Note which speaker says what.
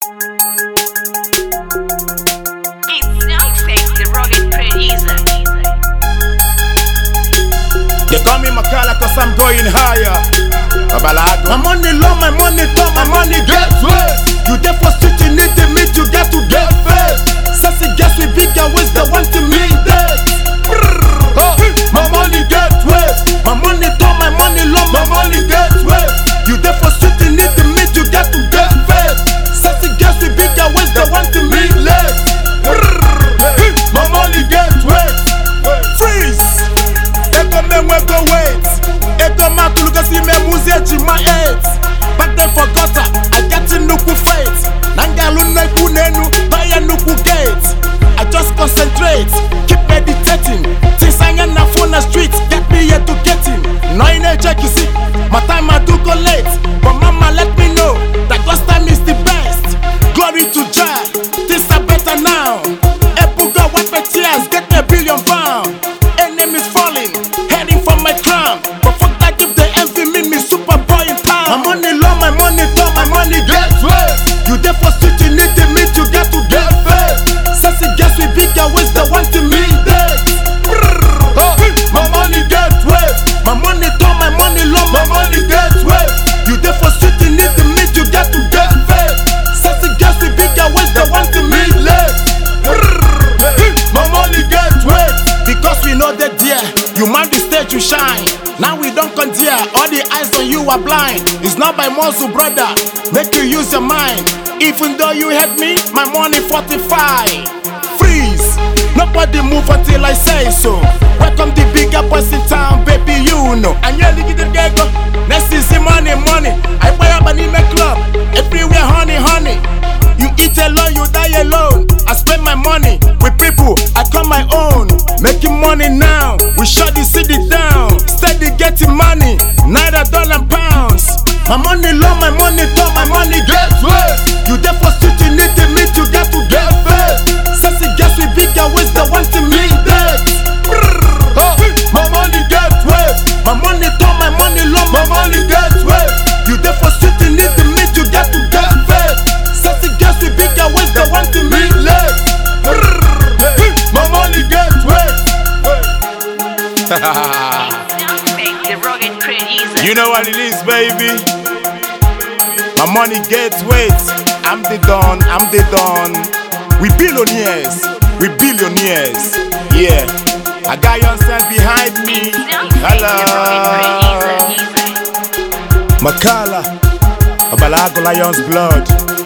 Speaker 1: It's young sex, the rugged producer.
Speaker 2: They call me Makala cause I'm going higher. Babalago.
Speaker 3: My money low, my money tall, my money get waste. You there for street, you need to meet, you get to get face. Sassy girls with bigger waist, they want to meet that. My money get waste. My money tall, my money low, my money get waste. You there for street, you need to meet, you get to get face. Sassy girls with bigger waist, they want to meet less. My money get waste.
Speaker 2: Freeze. Ego men we go wait. Ego ma kuluga si me muzechi my eight. Back then for gutter, I get in nuku fight. Nangalu neku nenu, baya nuku gate. I just concentrate, keep meditating. Things I ain't na phone na street, get me here to get in. No in a check you see, my time I do go late. But mama let me know, that God's time is the best. Glory to Jah, things are better now. Epuga wipe my tears, get me £1 billion. Enemies falling, heading for my crown. But fuck that if they envy me, me super boy in
Speaker 3: My
Speaker 2: town.
Speaker 3: money low, my money tall, my money get waste. You there for street, you need to meet, you get to get face. Sassy girls with bigger waist, they want to meet that. My money get waste. My money tall, my money low, my money get waste. You there for street, you need to meet, you get to get face. Sassy girls with bigger waist, they want to meet less. My money get waste.
Speaker 2: Because we know that dear, you mount the stage, you shine. Now we don't condemn, all the eyes on you are blind. It's not by muscle, brother, make you use your mind. Even though you hate me, my money 45. Freeze, nobody move until I say so. Welcome the bigger boys in town, baby, you know. And you're looking at the go. Next is the money, money. I buy up an email club, everywhere honey, honey. You eat alone, you die alone. I spend my money with people, I call my own. Making money now, we shut the city down. Steady getting money, naira, dollar, pounds.
Speaker 3: My money low, my money tall, my money get waste. You there for street, you need to meet, you get to get face. Sassy girls with bigger waist, they want to meet that. My money get waste. My money tall, my money low, my money get waste. You there for street, you need to meet, you get to get face. Sassy girls with bigger waist, they want to meet less. My money get waste.
Speaker 1: It's young sex, the rugged producer.
Speaker 2: You know what it is, baby. My money gets weight. I'm the Don, I'm the Don. We billionaires, we billionaires. Yeah, I got yourself behind me.
Speaker 1: It's young sex,
Speaker 2: Hello,
Speaker 1: the rugged producer.
Speaker 2: Makala, Babalago Lion's blood.